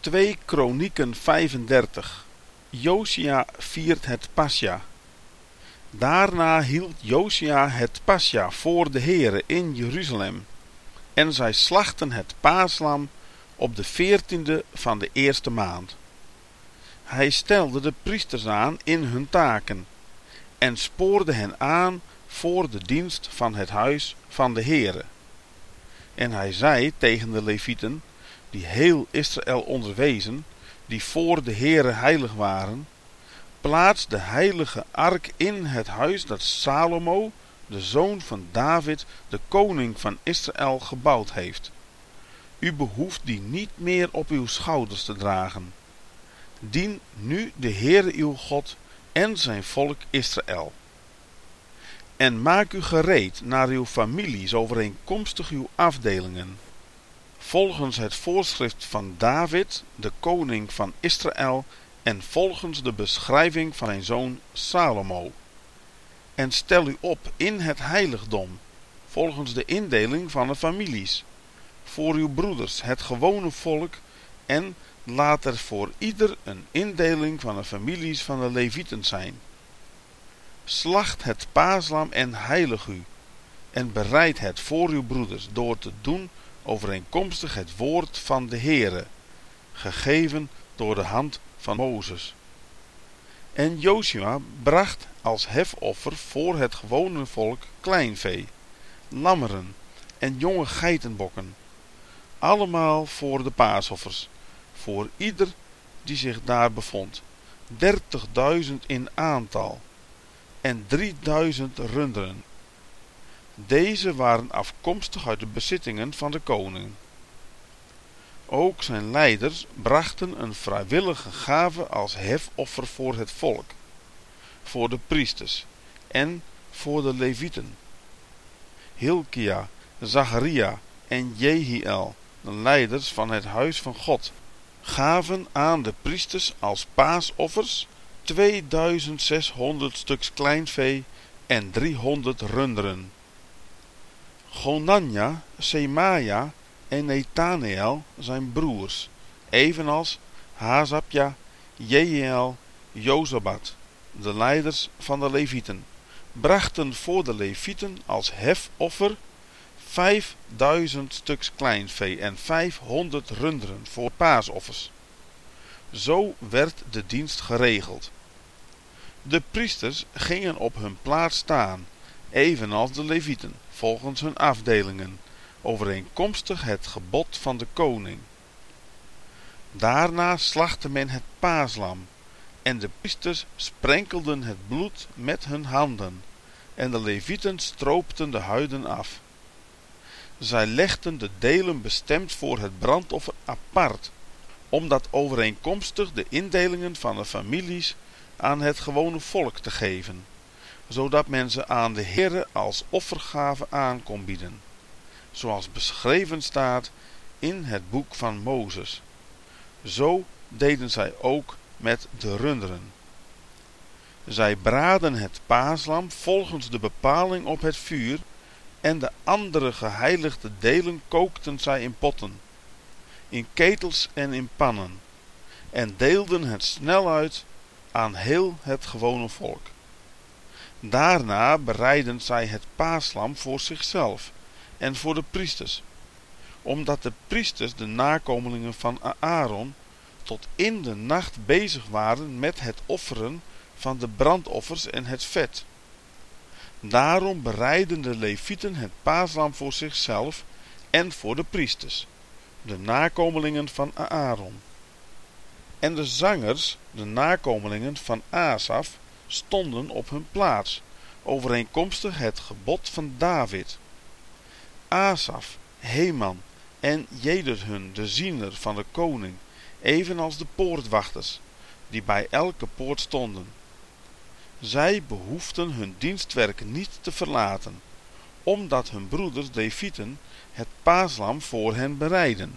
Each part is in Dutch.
2 Kronieken 35. Josia viert het Pasja. Daarna hield Josia het Pasja voor de Heere in Jeruzalem. En zij slachten het paaslam op de 14e van de eerste maand. Hij stelde de priesters aan in hun taken en spoorde hen aan voor de dienst van het huis van de Heere. En hij zei tegen de Levieten, die heel Israël onderwezen, die voor de Heere heilig waren: plaats de heilige ark in het huis dat Salomo, de zoon van David, de koning van Israël, gebouwd heeft. U behoeft die niet meer op uw schouders te dragen. Dien nu de Heere uw God en zijn volk Israël. En maak u gereed naar uw families overeenkomstig uw afdelingen, volgens het voorschrift van David, de koning van Israël, en volgens de beschrijving van zijn zoon Salomo. En stel u op in het heiligdom, volgens de indeling van de families, voor uw broeders, het gewone volk, en laat er voor ieder een indeling van de families van de Levieten zijn. Slacht het paaslam en heilig u, en bereid het voor uw broeders door te doen overeenkomstig het woord van de Heere, gegeven door de hand van Mozes. En Josua bracht als hefoffer voor het gewone volk kleinvee, lammeren en jonge geitenbokken, allemaal voor de paasoffers, voor ieder die zich daar bevond, 30.000 in aantal, en 3.000 runderen. Deze waren afkomstig uit de bezittingen van de koning. Ook zijn leiders brachten een vrijwillige gave als hefoffer voor het volk, voor de priesters en voor de Levieten. Hilkia, Zacharia en Jehiel, de leiders van het huis van God, gaven aan de priesters als paasoffers 2600 stuks kleinvee en 300 runderen. Gonanja, Semaja en Nethaneel zijn broers, evenals Hazapja, Jehiel, Jozabad, de leiders van de Levieten, brachten voor de Levieten als hefoffer 5000 stuks kleinvee en 500 runderen voor paasoffers. Zo werd de dienst geregeld. De priesters gingen op hun plaats staan, evenals de Levieten, volgens hun afdelingen, overeenkomstig het gebod van de koning. Daarna slachtte men het paaslam, en de priesters sprenkelden het bloed met hun handen, en de Levieten stroopten de huiden af. Zij legden de delen bestemd voor het brandoffer apart, om dat overeenkomstig de indelingen van de families aan het gewone volk te geven, zodat men ze aan de Heere als offergave aan kon bieden, zoals beschreven staat in het boek van Mozes. Zo deden zij ook met de runderen. Zij braadden het paaslam volgens de bepaling op het vuur, en de andere geheiligde delen kookten zij in potten, in ketels en in pannen, en deelden het snel uit aan heel het gewone volk. Daarna bereidden zij het paaslam voor zichzelf en voor de priesters, omdat de priesters, de nakomelingen van Aaron, tot in de nacht bezig waren met het offeren van de brandoffers en het vet. Daarom bereidden de Levieten het paaslam voor zichzelf en voor de priesters, de nakomelingen van Aaron. En de zangers, de nakomelingen van Asaf, stonden op hun plaats, overeenkomstig het gebod van David. Asaf, Heman en Jeduthun, de ziener van de koning, evenals de poortwachters, die bij elke poort stonden. Zij behoefden hun dienstwerk niet te verlaten, omdat hun broeders Levieten het paaslam voor hen bereidden.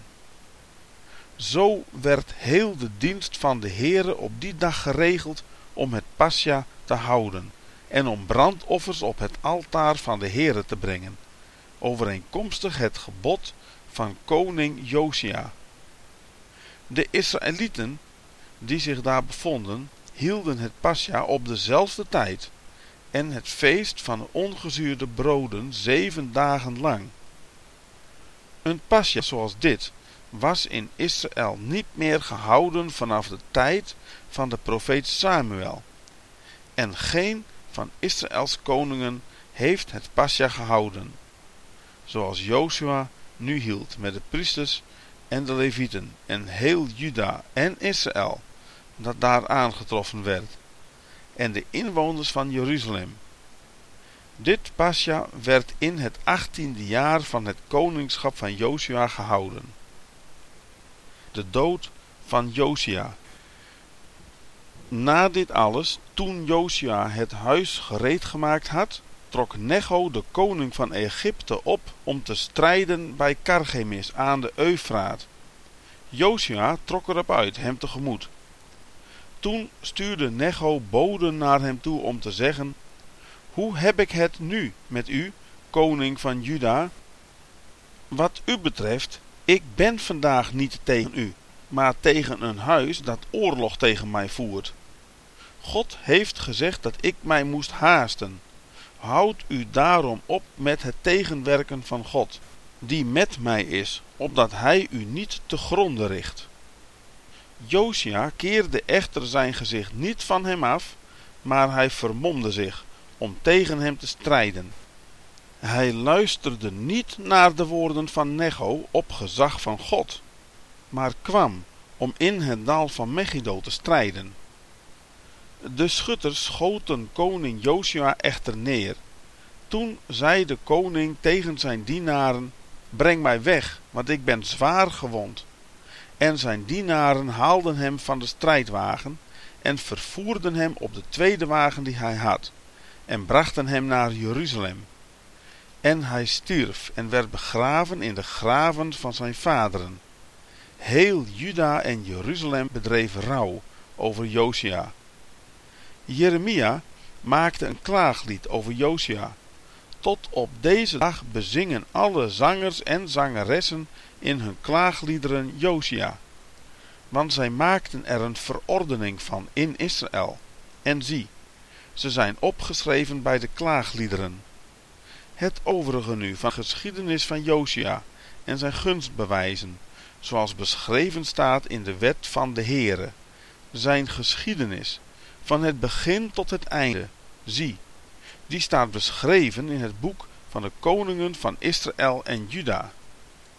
Zo werd heel de dienst van de Heere op die dag geregeld om het Pasja te houden en om brandoffers op het altaar van de Heere te brengen, overeenkomstig het gebod van koning Josia. De Israëlieten die zich daar bevonden, hielden het Pascha op dezelfde tijd en het feest van de ongezuurde broden 7 dagen lang. Een Pascha zoals dit was in Israël niet meer gehouden vanaf de tijd van de profeet Samuel. En geen van Israëls koningen heeft het Pascha gehouden, zoals Jozua nu hield met de priesters en de levieten en heel Juda en Israël dat daar aangetroffen werd, en de inwoners van Jeruzalem. Dit Pascha werd in het 18e jaar van het koningschap van Jozua gehouden. De dood van Josia. Na dit alles, toen Josia het huis gereed gemaakt had, trok Necho de koning van Egypte op om te strijden bij Karchemis aan de Eufraat. Josia trok erop uit hem tegemoet. Toen stuurde Necho boden naar hem toe om te zeggen: hoe heb ik het nu met u, koning van Juda? Wat u betreft, ik ben vandaag niet tegen u, maar tegen een huis dat oorlog tegen mij voert. God heeft gezegd dat ik mij moest haasten. Houd u daarom op met het tegenwerken van God, die met mij is, opdat hij u niet te gronde richt. Josia keerde echter zijn gezicht niet van hem af, maar hij vermomde zich om tegen hem te strijden. Hij luisterde niet naar de woorden van Necho op gezag van God, maar kwam om in het dal van Megiddo te strijden. De schutters schoten koning Josia echter neer. Toen zei de koning tegen zijn dienaren: breng mij weg, want ik ben zwaar gewond. En zijn dienaren haalden hem van de strijdwagen en vervoerden hem op de tweede wagen die hij had, en brachten hem naar Jeruzalem. En hij stierf en werd begraven in de graven van zijn vaderen. Heel Juda en Jeruzalem bedreef rouw over Josia. Jeremia maakte een klaaglied over Josia. Tot op deze dag bezingen alle zangers en zangeressen in hun klaagliederen Josia. Want zij maakten er een verordening van in Israël. En zie, ze zijn opgeschreven bij de klaagliederen. Het overige nu van geschiedenis van Josia en zijn gunstbewijzen, zoals beschreven staat in de wet van de Heere. Zijn geschiedenis, van het begin tot het einde, zie, die staat beschreven in het boek van de koningen van Israël en Juda.